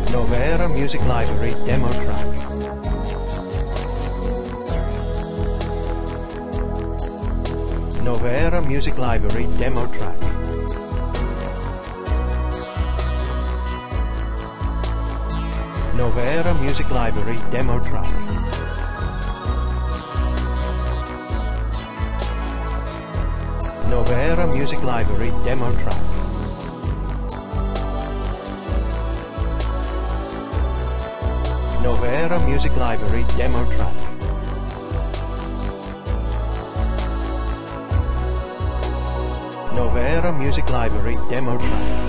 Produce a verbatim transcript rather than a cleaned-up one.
Novera Music Library demo track. Novera Music Library demo track. Novera Music Library demo track. Novera Music Library demo track. Novera Music Library demo track. Novera Music Library demo track.